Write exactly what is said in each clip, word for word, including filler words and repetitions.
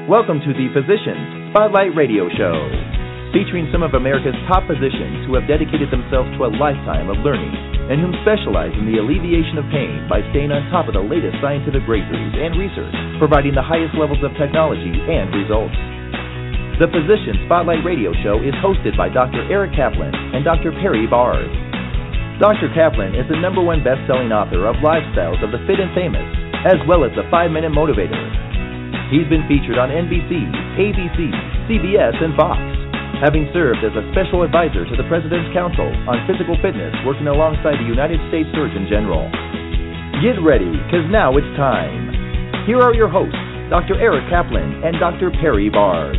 Welcome to the Physicians Spotlight Radio Show, featuring some of America's top physicians who have dedicated themselves to a lifetime of learning and whom specialize in the alleviation of pain by staying on top of the latest scientific breakthroughs and research, providing the highest levels of technology and results. The Physicians Spotlight Radio Show is hosted by Doctor Eric Kaplan and Doctor Perry Bard. Doctor Kaplan is the number one best-selling author of Lifestyles of the Fit and Famous, as well as the five-Minute Motivator. He's been featured on N B C, A B C, C B S, and Fox, having served as a special advisor to the President's Council on Physical Fitness, working alongside the United States Surgeon General. Get ready, because now it's time. Here are your hosts, Doctor Eric Kaplan and Doctor Perry Bard.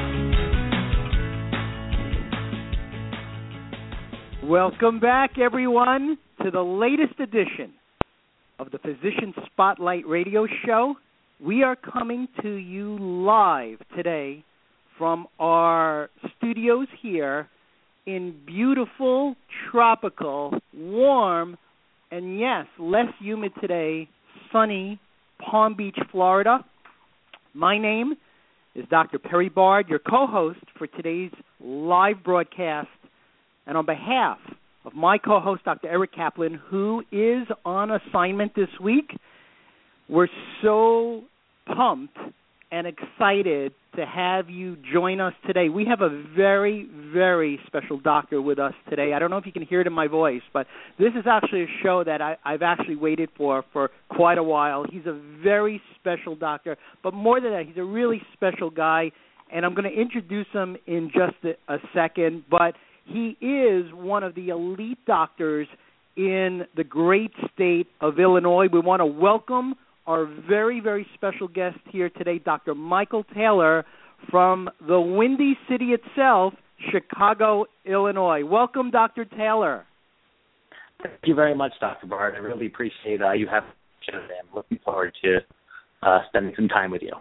Welcome back, everyone, to the latest edition of the Physician Spotlight Radio Show. We are coming to you live today from our studios here in beautiful, tropical, warm, and yes, less humid today, sunny Palm Beach, Florida. My name is Doctor Perry Bard, your co-host for today's live broadcast. And on behalf of my co-host, Doctor Eric Kaplan, who is on assignment this week, we're so pumped and excited to have you join us today. We have a very, very special doctor with us today. I don't know if you can hear it in my voice, but this is actually a show that I, I've actually waited for for quite a while. He's a very special doctor, but more than that, he's a really special guy, and I'm going to introduce him in just a, a second, but he is one of the elite doctors in the great state of Illinois. We want to welcome our very, very special guest here today, Doctor Michael Taylor from the Windy City itself, Chicago, Illinois. Welcome, Doctor Taylor. Thank you very much, Doctor Bard. I really appreciate uh, you having me today. I'm looking forward to uh, spending some time with you.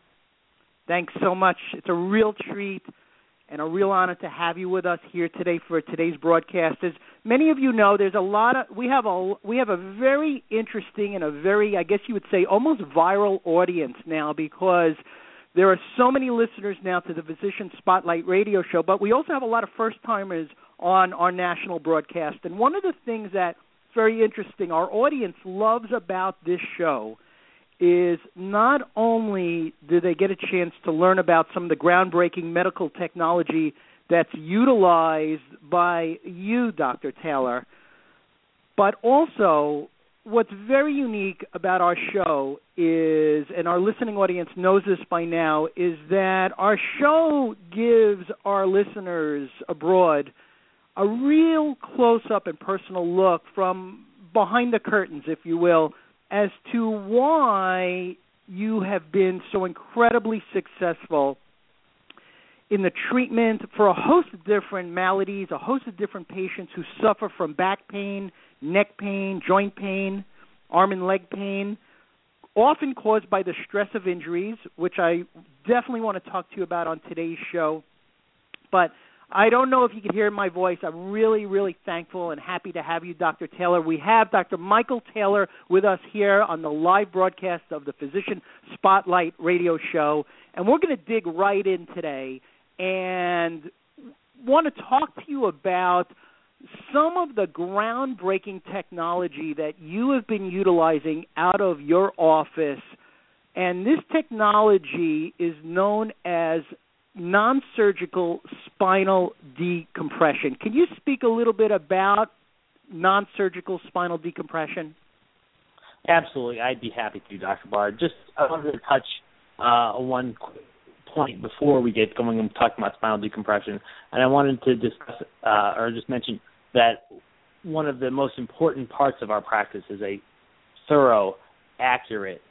Thanks so much. It's a real treat and a real honor to have you with us here today for today's broadcast. As many of you know, there's a lot of we have a we have a very interesting and a very, I guess you would say, almost viral audience now, because there are so many listeners now to the Physician Spotlight Radio Show, but we also have a lot of first-timers on our national broadcast. And one of the things that's very interesting, our audience loves about this show is not only do they get a chance to learn about some of the groundbreaking medical technology that's utilized by you, Doctor Taylor, but also what's very unique about our show is, and our listening audience knows this by now, is that our show gives our listeners abroad a real close-up and personal look from behind the curtains, if you will, as to why you have been so incredibly successful in the treatment for a host of different maladies, a host of different patients who suffer from back pain, neck pain, joint pain, arm and leg pain, often caused by the stress of injuries, which I definitely want to talk to you about on today's show. But I don't know if you can hear my voice. I'm really, really thankful and happy to have you, Doctor Taylor. We have Doctor Michael Taylor with us here on the live broadcast of the Physician Spotlight Radio Show, and we're going to dig right in today and want to talk to you about some of the groundbreaking technology that you have been utilizing out of your office, and this technology is known as non-surgical spinal decompression. Can you speak a little bit about non-surgical spinal decompression? Absolutely. I'd be happy to, Doctor Bard. Just I wanted to touch uh, on one quick point before we get going and talking about spinal decompression, and I wanted to discuss uh, or just mention that one of the most important parts of our practice is a thorough, accurate,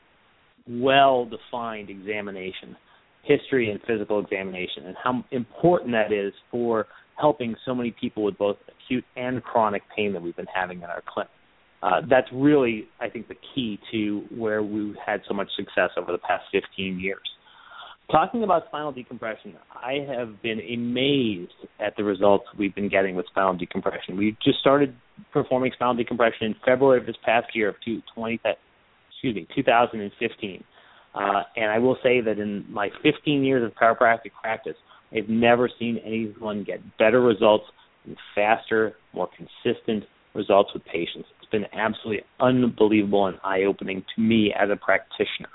well-defined examination, history and physical examination, and how important that is for helping so many people with both acute and chronic pain that we've been having in our clinic. Uh, that's really, I think, the key to where we've had so much success over the past fifteen years. Talking about spinal decompression, I have been amazed at the results we've been getting with spinal decompression. We just started performing spinal decompression in February of this past year of twenty, excuse me, two thousand fifteen. Uh, and I will say that in my fifteen years of chiropractic practice, I've never seen anyone get better results and faster, more consistent results with patients. It's been absolutely unbelievable and eye-opening to me as a practitioner.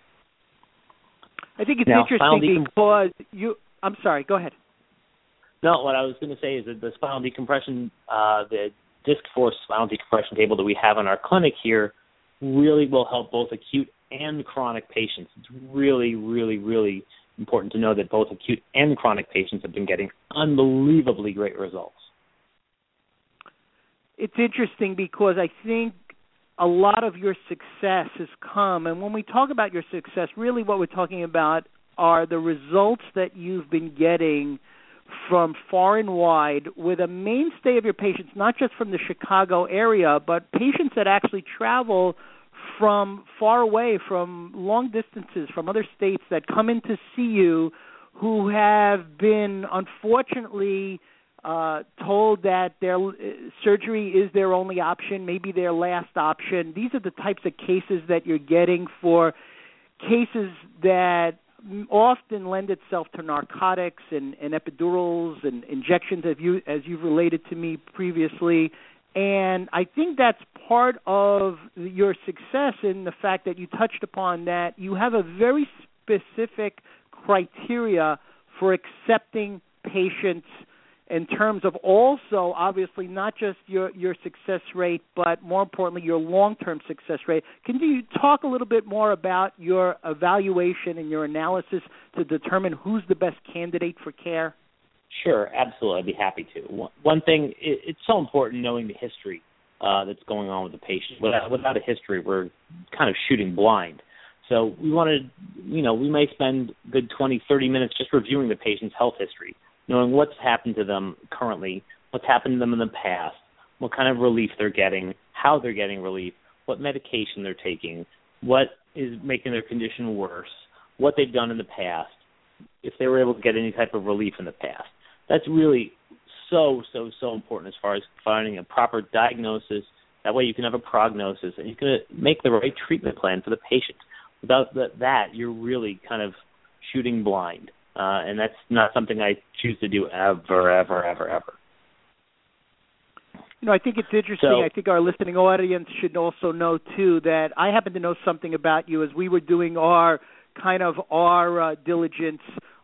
I think it's now, interesting because you – I'm sorry, go ahead. No, what I was going to say is that the spinal decompression, uh, the disc force spinal decompression table that we have in our clinic here really will help both acute and chronic patients. It's really, really, really important to know that both acute and chronic patients have been getting unbelievably great results. It's interesting because I think a lot of your success has come, and when we talk about your success, really what we're talking about are the results that you've been getting from far and wide with a mainstay of your patients, not just from the Chicago area, but patients that actually travel from far away, from long distances, from other states that come in to see you who have been unfortunately uh, told that their uh, surgery is their only option, maybe their last option. These are the types of cases that you're getting for cases that often lend itself to narcotics and, and epidurals and injections, as, you, as you've related to me previously. And I think that's part of your success in the fact that you touched upon that you have a very specific criteria for accepting patients in terms of also, obviously, not just your, your success rate, but more importantly, your long-term success rate. Can you talk a little bit more about your evaluation and your analysis to determine who's the best candidate for care? Sure, absolutely. I'd be happy to. One thing, it's so important knowing the history uh, that's going on with the patient. Without, without a history, we're kind of shooting blind. So we want to, you know, we may spend a good twenty, thirty minutes just reviewing the patient's health history, knowing what's happened to them currently, what's happened to them in the past, what kind of relief they're getting, how they're getting relief, what medication they're taking, what is making their condition worse, what they've done in the past, if they were able to get any type of relief in the past. That's really so, so, so important as far as finding a proper diagnosis. That way you can have a prognosis and you can make the right treatment plan for the patient. Without that, you're really kind of shooting blind. Uh, and that's not something I choose to do ever, ever, ever, ever. You know, I think it's interesting. So, I think our listening audience should also know, too, that I happen to know something about you as we were doing our kind of our uh, diligence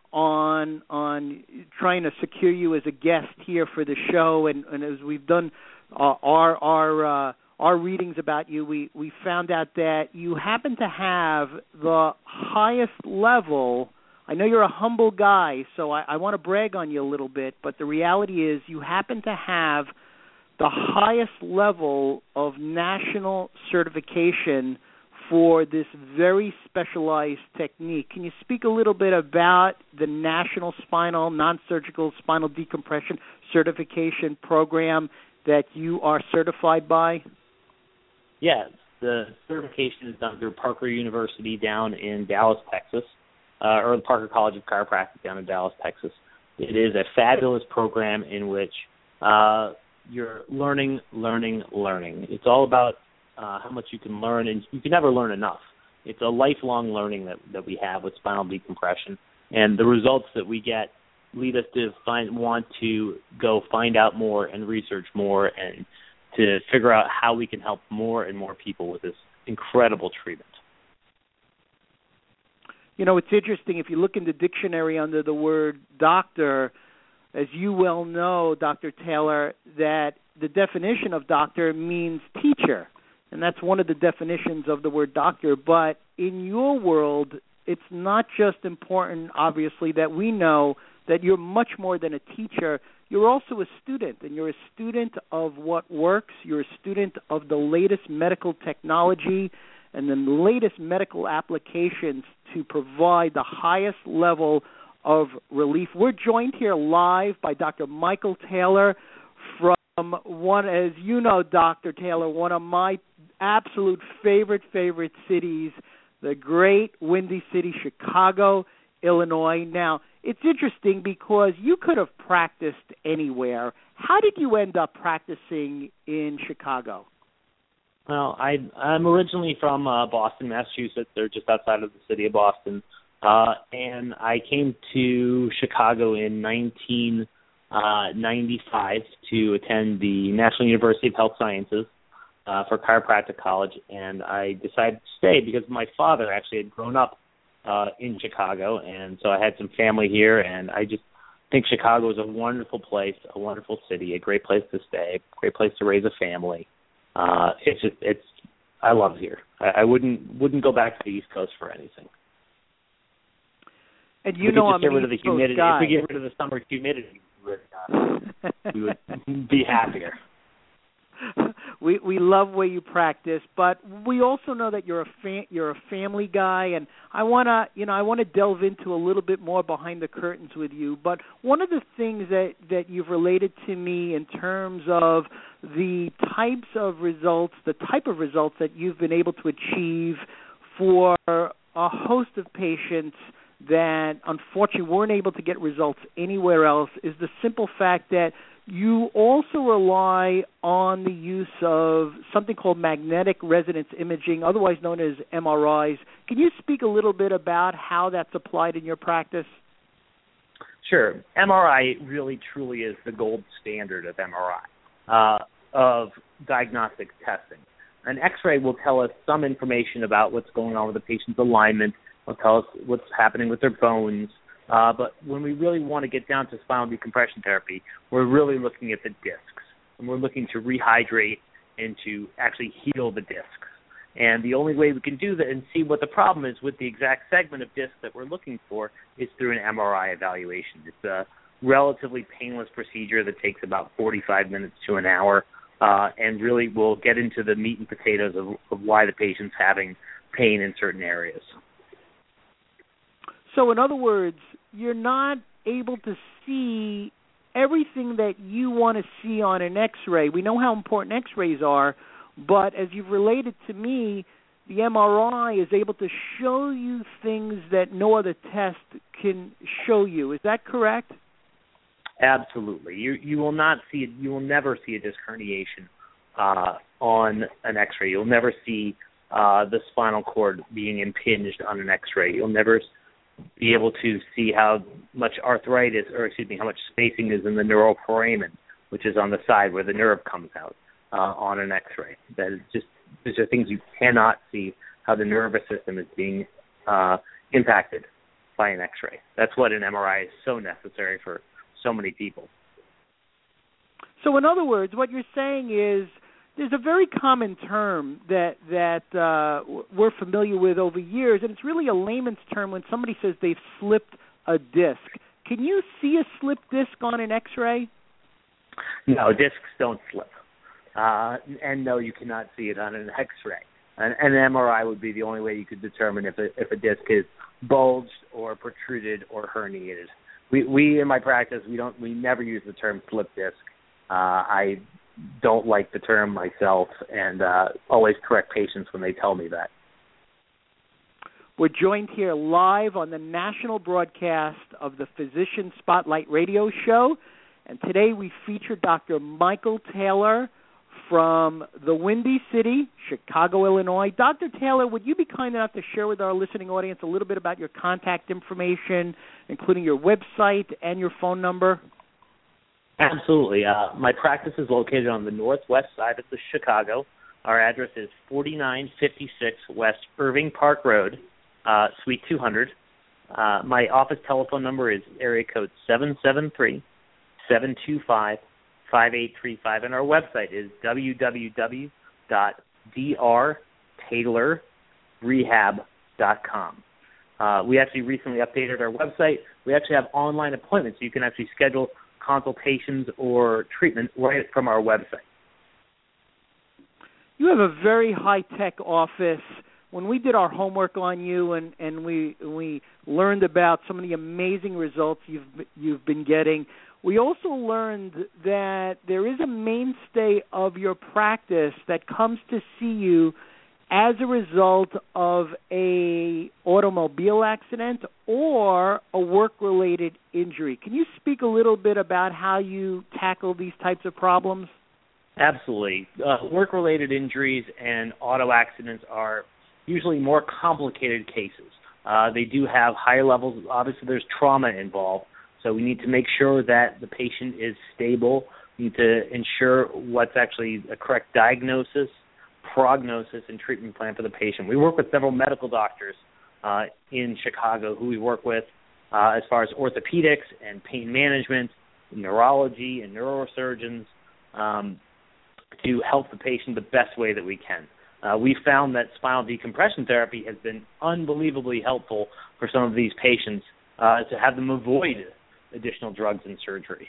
on on trying to secure you as a guest here for the show, and, and as we've done uh, our our uh, our readings about you, we, we found out that you happen to have the highest level. I know you're a humble guy, so I, I want to brag on you a little bit, but the reality is you happen to have the highest level of national certification for this very specialized technique. Can you speak a little bit about the National Spinal Non-Surgical Spinal Decompression Certification Program that you are certified by? Yes, the certification is done through Parker University down in Dallas, Texas, uh, or the Parker College of Chiropractic down in Dallas, Texas. It is a fabulous program in which uh, you're learning, learning, learning. It's all about Uh, how much you can learn, and you can never learn enough. It's a lifelong learning that, that we have with spinal decompression, and the results that we get lead us to find want to go find out more and research more and to figure out how we can help more and more people with this incredible treatment. You know, it's interesting. If you look in the dictionary under the word doctor, as you well know, Doctor Taylor, that the definition of doctor means teacher. And that's one of the definitions of the word doctor. But in your world, it's not just important, obviously, that we know that you're much more than a teacher. You're also a student, and you're a student of what works. You're a student of the latest medical technology and the latest medical applications to provide the highest level of relief. We're joined here live by Doctor Michael Taylor from one, as you know, Doctor Taylor, one of my absolute favorite, favorite cities, the great Windy City, Chicago, Illinois. Now, it's interesting because you could have practiced anywhere. How did you end up practicing in Chicago? Well, I, I'm originally from uh, Boston, Massachusetts. They're just outside of the city of Boston. Uh, and I came to Chicago in nineteen ninety-five to attend the National University of Health Sciences uh, for chiropractic college. And I decided to stay because my father actually had grown up uh, in Chicago. And so I had some family here. And I just think Chicago is a wonderful place, a wonderful city, a great place to stay, a great place to raise a family. Uh, it's just, it's, I love it here. I, I wouldn't wouldn't go back to the East Coast for anything. And you we know, could just I'm get rid of the humidity. Guy. If we get rid of the summer humidity, we would, uh, we would be happier. We we love where you practice, but we also know that you're a fa- you're a family guy, and I wanna you know I want to delve into a little bit more behind the curtains with you. But one of the things that, that you've related to me in terms of the types of results, the type of results that you've been able to achieve for a host of patients that unfortunately weren't able to get results anywhere else, is the simple fact that you also rely on the use of something called magnetic resonance imaging, otherwise known as M R Is. Can you speak a little bit about how that's applied in your practice? Sure. M R I really, truly is the gold standard of M R I, uh, of diagnostic testing. An X-ray will tell us some information about what's going on with the patient's alignment, will tell us what's happening with their bones. Uh, but when we really want to get down to spinal decompression therapy, we're really looking at the discs, and we're looking to rehydrate and to actually heal the discs. And the only way we can do that and see what the problem is with the exact segment of disc that we're looking for is through an M R I evaluation. It's a relatively painless procedure that takes about forty-five minutes to an hour, uh, and really will get into the meat and potatoes of, of why the patient's having pain in certain areas. So in other words, you're not able to see everything that you want to see on an X-ray. We know how important X-rays are, but as you've related to me, the M R I is able to show you things that no other test can show you. Is that correct? Absolutely. You you will not see you will never see a disc herniation uh, on an X-ray. You'll never see uh, the spinal cord being impinged on an X-ray. You'll never be able to see how much arthritis, or excuse me, how much spacing is in the neuroforamen, which is on the side where the nerve comes out uh, on an X-ray. That is just, these are things you cannot see, how the nervous system is being uh, impacted by an X-ray. That's what an M R I is so necessary for so many people. So in other words, what you're saying is there's a very common term that that uh, we're familiar with over years, and it's really a layman's term when somebody says they've slipped a disc. Can you see a slipped disc on an X-ray? No, discs don't slip. Uh, and no, you cannot see it on an X-ray. An, an M R I would be the only way you could determine if a, if a disc is bulged or protruded or herniated. We, we in my practice, we don't, we never use the term slip disc. Uh, I don't like the term myself, and uh, always correct patients when they tell me that. We're joined here live on the national broadcast of the Physician Spotlight Radio Show, and today we feature Doctor Michael Taylor from the Windy City, Chicago, Illinois. Doctor Taylor, would you be kind enough to share with our listening audience a little bit about your contact information, including your website and your phone number? Absolutely. Uh, my practice is located on the northwest side of the Chicago. Our address is forty-nine fifty-six West Irving Park Road, uh, Suite two hundred. Uh, my office telephone number is area code seven seven three, seven two five, five eight three five, and our website is w w w dot d r taylor rehab dot com. Uh, we actually recently updated our website. We actually have online appointments, so you can actually schedule consultations or treatment right from our website. You have a very high-tech office. When we did our homework on you and, and we we learned about some of the amazing results you've you've been getting, we also learned that there is a mainstay of your practice that comes to see you as a result of a automobile accident or a work-related injury. Can you speak a little bit about how you tackle these types of problems? Absolutely. Uh, work-related injuries and auto accidents are usually more complicated cases. Uh, they do have higher levels. Obviously, there's trauma involved, so we need to make sure that the patient is stable. We need to ensure what's actually a correct diagnosis, prognosis, and treatment plan for the patient. We work with several medical doctors uh, in Chicago who we work with uh, as far as orthopedics and pain management, neurology and neurosurgeons, um, to help the patient the best way that we can. Uh, we found that spinal decompression therapy has been unbelievably helpful for some of these patients uh, to have them avoid additional drugs and surgery.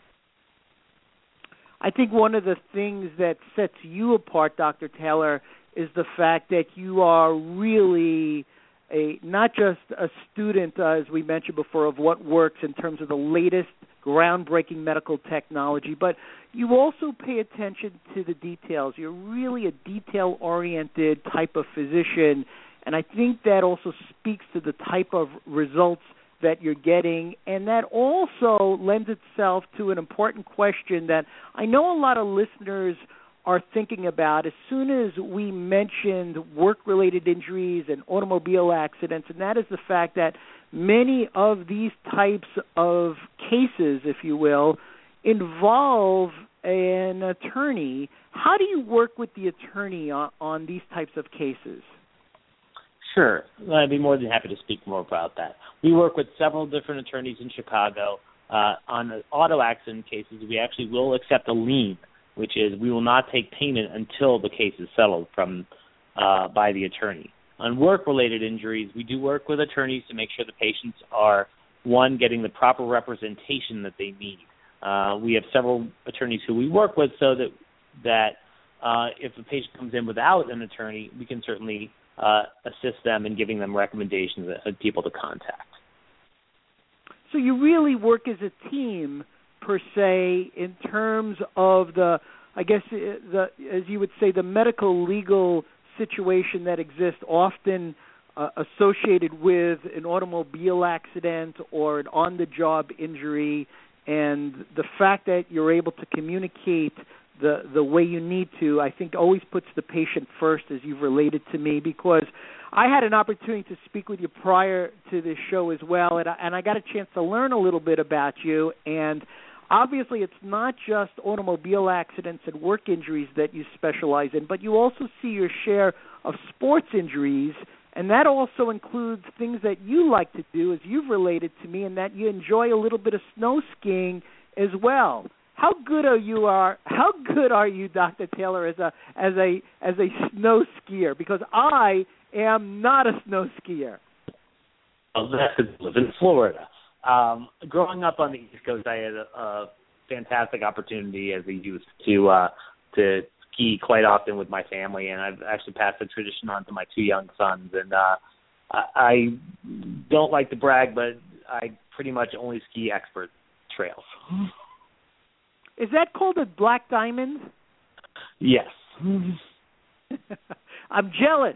I think one of the things that sets you apart, Doctor Taylor, is the fact that you are really a not just a student, uh, as we mentioned before, of what works in terms of the latest groundbreaking medical technology, but you also pay attention to the details. You're really a detail-oriented type of physician, and I think that also speaks to the type of results that you're getting, and that also lends itself to an important question that I know a lot of listeners are thinking about. As soon as we mentioned work-related injuries and automobile accidents, and that is the fact that many of these types of cases, if you will, involve an attorney. How do you work with the attorney on, on these types of cases? Sure. I'd be more than happy to speak more about that. We work with several different attorneys in Chicago. Uh, on auto accident cases, we actually will accept a lien, which is we will not take payment until the case is settled from uh, by the attorney. On work-related injuries, we do work with attorneys to make sure the patients are, one, getting the proper representation that they need. Uh, we have several attorneys who we work with so that that uh, if the patient comes in without an attorney, we can certainly uh, assist them in giving them recommendations of people to contact. So you really work as a team, per se, in terms of the, I guess, the as you would say, the medical legal situation that exists often uh, associated with an automobile accident or an on-the-job injury, and the fact that you're able to communicate the the way you need to, I think always puts the patient first, as you've related to me, because I had an opportunity to speak with you prior to this show as well, and I, and I got a chance to learn a little bit about you, and obviously it's not just automobile accidents and work injuries that you specialize in, but you also see your share of sports injuries, and that also includes things that you like to do, as you've related to me, and that you enjoy a little bit of snow skiing as well. How good are you are how good are you, Doctor Taylor, as a as a as a snow skier? Because I am not a snow skier. Well, that's because I live in Florida. Um, growing up on the East Coast, I had a, a fantastic opportunity as a youth to uh, to ski quite often with my family, and I've actually passed the tradition on to my two young sons. And uh, I, I don't like to brag, but I pretty much only ski expert trails. Is that called a black diamond? Yes. I'm jealous.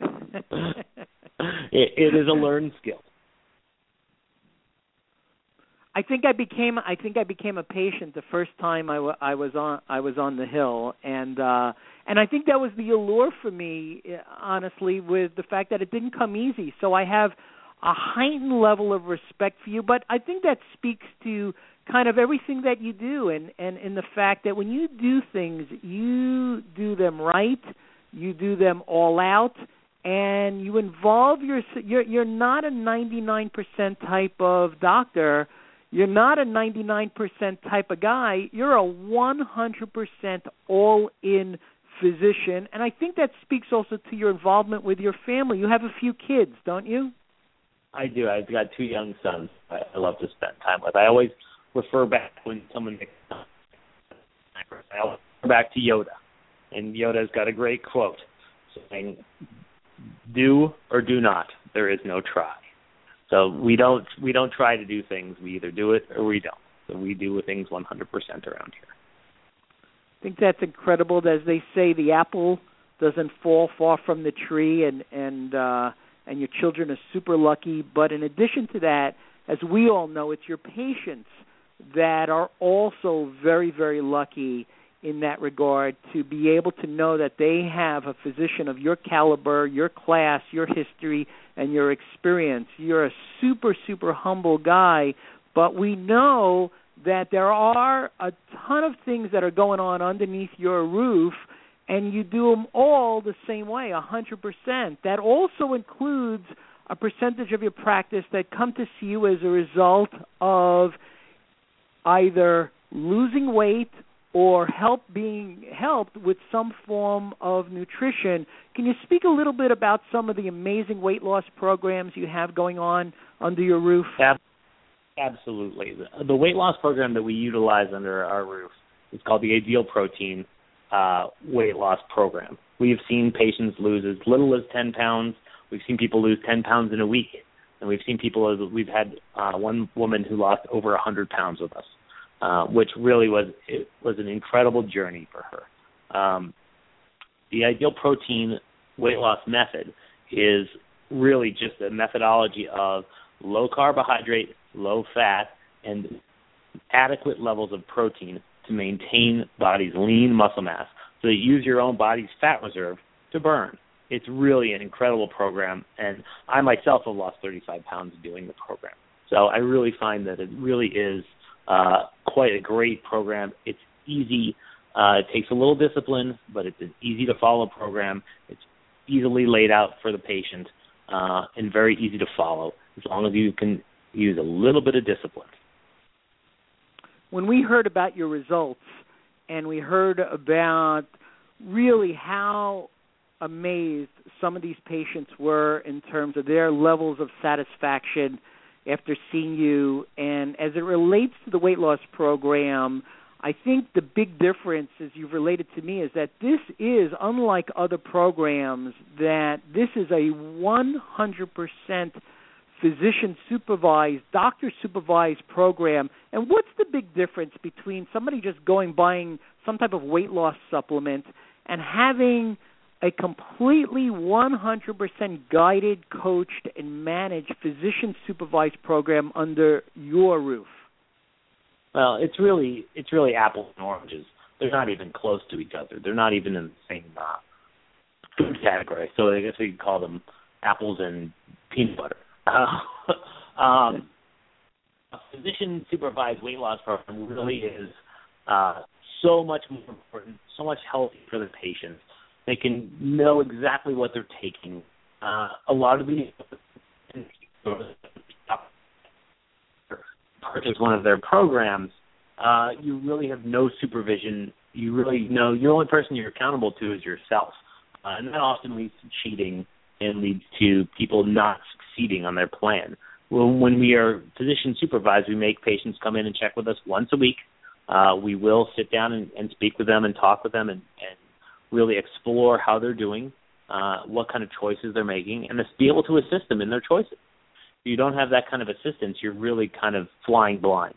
it, it is a learned skill. I think I became I think I became a patient the first time I, w- I was on I was on the hill, and uh, and I think that was the allure for me, honestly, with the fact that it didn't come easy. So I have a heightened level of respect for you, but I think that speaks to kind of everything that you do, and, and, and the fact that when you do things, you do them right, you do them all out, and you involve your, you're, you're not a ninety-nine percent type of doctor, you're not a ninety-nine percent type of guy, you're a one hundred percent all-in physician, and I think that speaks also to your involvement with your family. You have a few kids, don't you? I do. I've got two young sons I, I love to spend time with. I always refer back when someone makes I always refer back to Yoda, and Yoda's got a great quote saying, "Do or do not. There is no try." So we don't we don't try to do things. We either do it or we don't. So we do things one hundred percent around here. I think that's incredible. As they say, the apple doesn't fall far from the tree, and and uh, and your children are super lucky. But in addition to that, as we all know, it's your patients that are also very, very lucky in that regard, to be able to know that they have a physician of your caliber, your class, your history, and your experience. You're a super, super humble guy, but we know that there are a ton of things that are going on underneath your roof, and you do them all the same way, one hundred percent. That also includes a percentage of your practice that come to see you as a result of either losing weight or help being helped with some form of nutrition. Can you speak a little bit about some of the amazing weight loss programs you have going on under your roof? Absolutely. The, the weight loss program that we utilize under our roof is called the Ideal Protein uh, Weight Loss Program. We have seen patients lose as little as ten pounds. We've seen people lose ten pounds in a week. And we've seen people, we've had uh, one woman who lost over one hundred pounds with us. Uh, which really was it was an incredible journey for her. Um, the Ideal Protein weight loss method is really just a methodology of low carbohydrate, low fat, and adequate levels of protein to maintain body's lean muscle mass, so you use your own body's fat reserve to burn. It's really an incredible program, and I myself have lost thirty-five pounds doing the program. So I really find that it really is Uh, quite a great program. It's easy. Uh, it takes a little discipline, but it's an easy-to-follow program. It's easily laid out for the patient uh, and very easy to follow as long as you can use a little bit of discipline. When we heard about your results and we heard about really how amazed some of these patients were in terms of their levels of satisfaction after seeing you, and as it relates to the weight loss program, I think the big difference, as you've related to me, is that this is, unlike other programs, that this is a one hundred percent physician-supervised, doctor-supervised program. And what's the big difference between somebody just going buying some type of weight loss supplement and having a completely one hundred percent guided, coached, and managed physician-supervised program under your roof? Well, it's really it's really apples and oranges. They're not even close to each other. They're not even in the same uh, food category. So I guess we could call them apples and peanut butter. Uh, um, a physician-supervised weight loss program really is uh, so much more important, so much healthier for the patients. They can know exactly what they're taking. Uh, a lot of these purchase one of their programs, uh, you really have no supervision. You really know the only person you're accountable to is yourself. Uh, and that often leads to cheating and leads to people not succeeding on their plan. Well, when we are physician supervised, we make patients come in and check with us once a week. Uh, we will sit down and, and speak with them and talk with them and, and really explore how they're doing, uh, what kind of choices they're making, and to be able to assist them in their choices. If you don't have that kind of assistance, you're really kind of flying blind.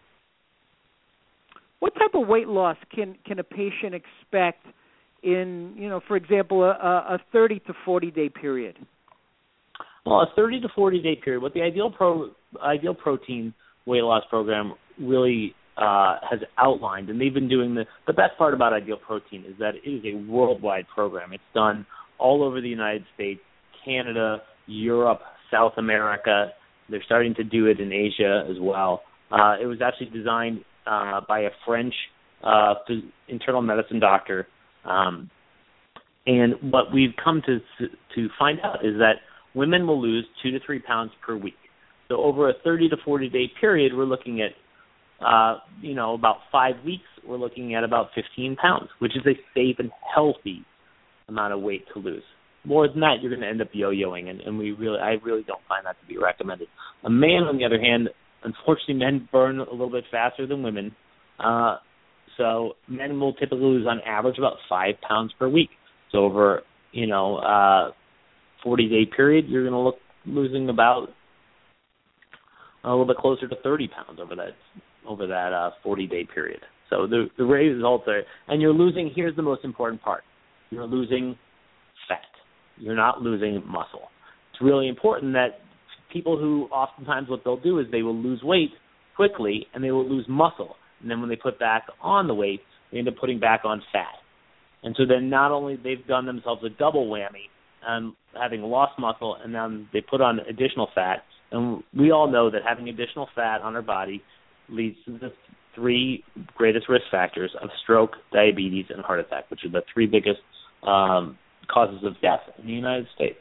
What type of weight loss can, can a patient expect in, you know, for example, a, a thirty to forty day period? Well, a thirty to forty day period, what the Ideal Pro Ideal Protein weight loss program really Uh, has outlined, and they've been doing the, the best part about Ideal Protein is that it is a worldwide program. It's done all over the United States, Canada, Europe, South America. They're starting to do it in Asia as well. Uh, it was actually designed uh, by a French uh, internal medicine doctor, um, and what we've come to to find out is that women will lose two to three pounds per week. So over a thirty to forty day period, we're looking at Uh, you know, about five weeks, we're looking at about fifteen pounds, which is a safe and healthy amount of weight to lose. More than that, you're going to end up yo-yoing, and, and we really, I really don't find that to be recommended. A man, on the other hand, unfortunately, men burn a little bit faster than women. Uh, so men will typically lose, on average, about five pounds per week. So over, you know, uh, forty day period, you're going to look losing about a little bit closer to thirty pounds over that. over that uh, forty day period. So the, the results are, and you're losing, here's the most important part, you're losing fat. You're not losing muscle. It's really important that people who oftentimes what they'll do is they will lose weight quickly and they will lose muscle. And then when they put back on the weight, they end up putting back on fat. And so then not only they've done themselves a double whammy, um, having lost muscle, and then they put on additional fat. And we all know that having additional fat on our body leads to the three greatest risk factors of stroke, diabetes, and heart attack, which are the three biggest um, causes of death in the United States.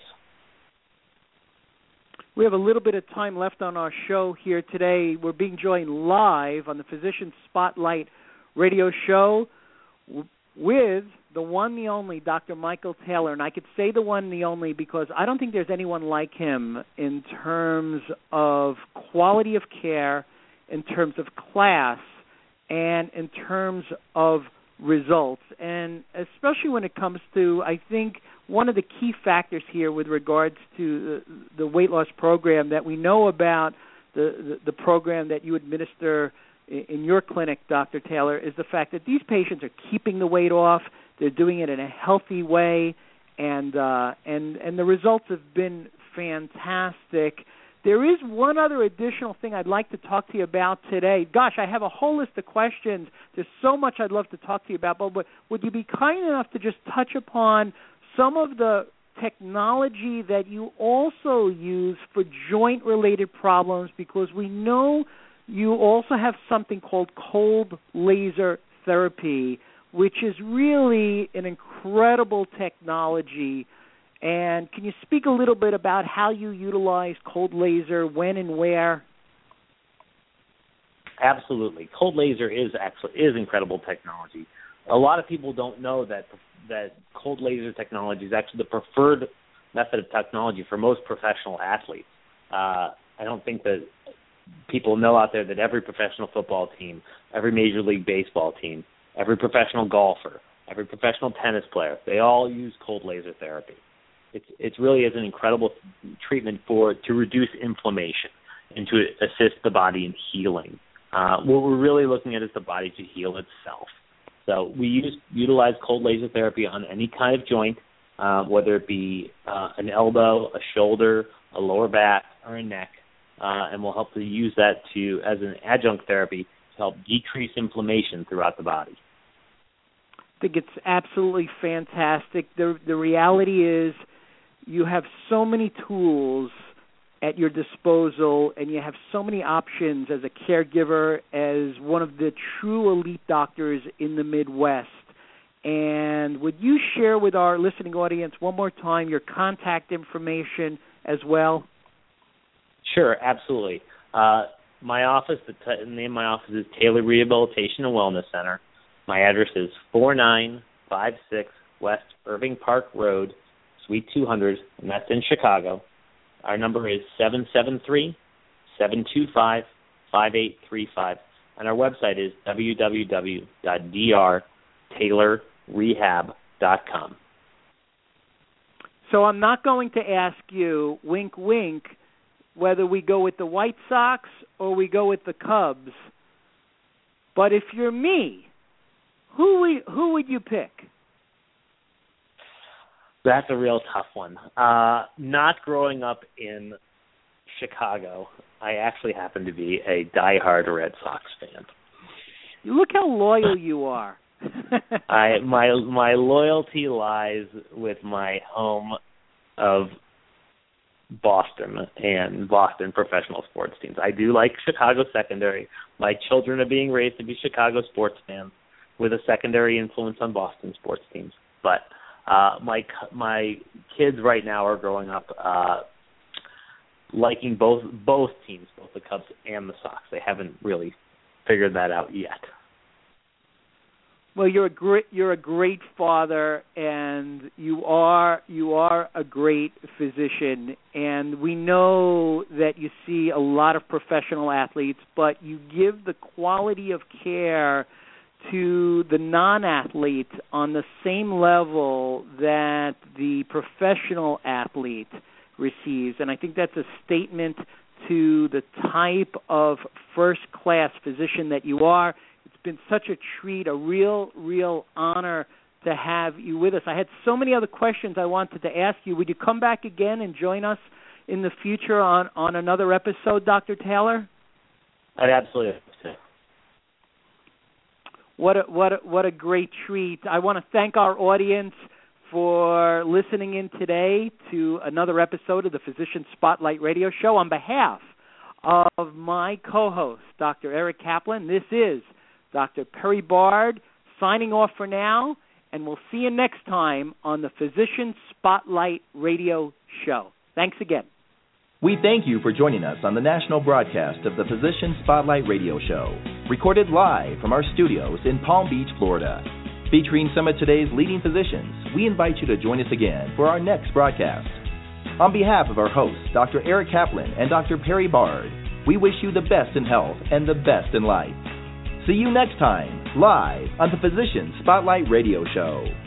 We have a little bit of time left on our show here today. We're being joined live on the Physician Spotlight radio show with the one, the only, Doctor Michael Taylor. And I could say the one, the only, because I don't think there's anyone like him in terms of quality of care, in terms of class, and in terms of results. And especially when it comes to, I think, one of the key factors here with regards to the, the weight loss program that we know about, the, the, the program that you administer in your clinic, Doctor Taylor, is the fact that these patients are keeping the weight off. They're doing it in a healthy way, and uh, and and the results have been fantastic. There is one other additional thing I'd like to talk to you about today. Gosh, I have a whole list of questions. There's so much I'd love to talk to you about, but would you be kind enough to just touch upon some of the technology that you also use for joint-related problems, because we know you also have something called cold laser therapy, which is really an incredible technology. And can you speak a little bit about how you utilize cold laser, when and where? Absolutely. Cold laser is actually is incredible technology. A lot of people don't know that that cold laser technology is actually the preferred method of technology for most professional athletes. Uh, I don't think that people know out there that every professional football team, every Major League Baseball team, every professional golfer, every professional tennis player, they all use cold laser therapy. It's it's really is an incredible treatment for to reduce inflammation and to assist the body in healing. Uh, what we're really looking at is the body to heal itself. So we use utilize cold laser therapy on any kind of joint, uh, whether it be uh, an elbow, a shoulder, a lower back, or a neck, uh, and we'll help to use that to as an adjunct therapy to help decrease inflammation throughout the body. I think it's absolutely fantastic. The the reality is you have so many tools at your disposal, and you have so many options as a caregiver, as one of the true elite doctors in the Midwest. And would you share with our listening audience one more time your contact information as well? Sure, absolutely. Uh, my office, the, t- the name of my office is Taylor Rehabilitation and Wellness Center. My address is four nine five six West Irving Park Road, Suite two hundred, and that's in Chicago. Our number is seven seven three, seven two five, five eight three five, and our website is w w w dot d r taylor rehab dot com. So I'm not going to ask you, wink, wink, whether we go with the White Sox or we go with the Cubs. But if you're me, who we, who would you pick? That's a real tough one. Uh, not growing up in Chicago, I actually happen to be a diehard Red Sox fan. Look how loyal you are. I my my loyalty lies with my home of Boston and Boston professional sports teams. I do like Chicago secondary. My children are being raised to be Chicago sports fans with a secondary influence on Boston sports teams. But uh, my my kids right now are growing up uh, liking both both teams, both the Cubs and the Sox. They haven't really figured that out yet. Well, you're a great you're a great father, and you are you are a great physician, and we know that you see a lot of professional athletes, but you give the quality of care to the non-athlete on the same level that the professional athlete receives, and I think that's a statement to the type of first-class physician that you are. It's been such a treat, a real, real honor to have you with us. I had so many other questions I wanted to ask you. Would you come back again and join us in the future on, on another episode, Doctor Taylor? I'd absolutely love to. what a, what a, what a great treat. I want to thank our audience for listening in today to another episode of the Physician Spotlight Radio Show. On behalf of my co-host, Doctor Eric Kaplan, this is Doctor Perry Bard signing off for now, and we'll see you next time on the Physician Spotlight Radio Show. Thanks again. We thank you for joining us on the national broadcast of the Physician Spotlight Radio Show, recorded live from our studios in Palm Beach, Florida. Featuring some of today's leading physicians, we invite you to join us again for our next broadcast. On behalf of our hosts, Doctor Eric Kaplan and Doctor Perry Bard, we wish you the best in health and the best in life. See you next time, live on the Physician Spotlight Radio Show.